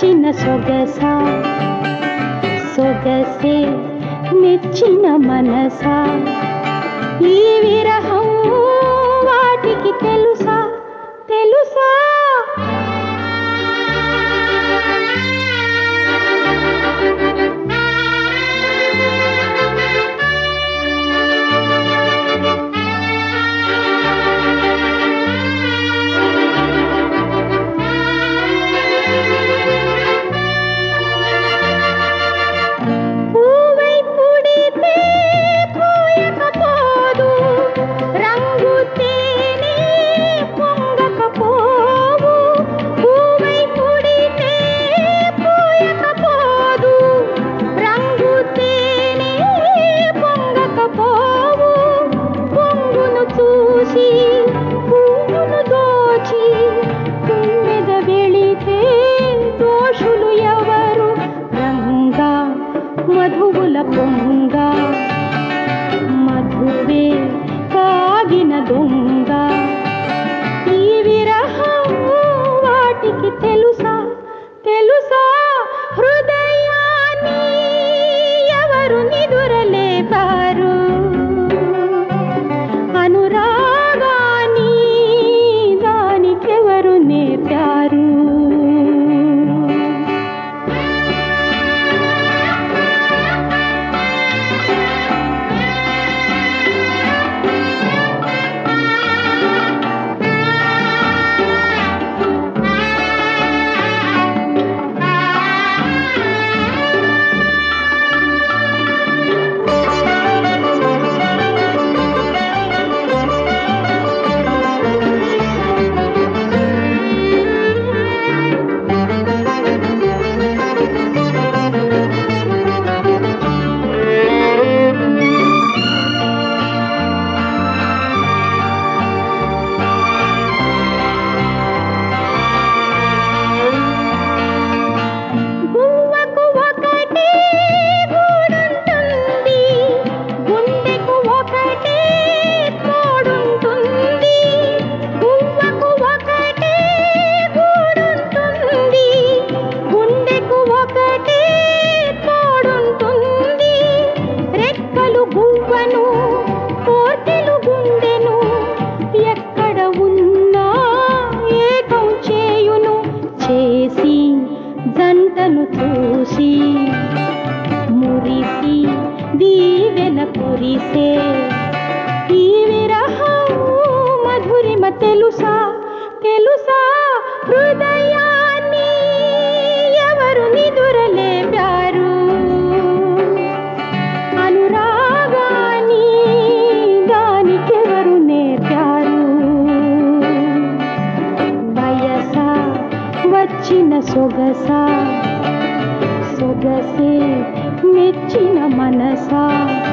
వచ్చిన సొగసా సొగసే మెచ్చిన మనసా ఈ విరహం వాటికి తెలుసా తెలుసా మధువుల పొంగ మధువే కాగిన దొంగ ఈ విరహం వాటికి తెలుసా తెలుసా హృదయాన్ని ఎవరు నిదురలేపారు అనురాగాన్ని దానికెవరు నేర్పారు జంటను చూసి మురిసి దీవెన కురిసే ఈ విరహం మధురిమ తెలుసా తెలుసా హృదయాన్ని ఎవరు నిదురలేపారు అనురాగాన్ని దానికెవరు నేర్పారు వయసా వచ్చిన సొగసా సొగసే మెచ్చిన మనసా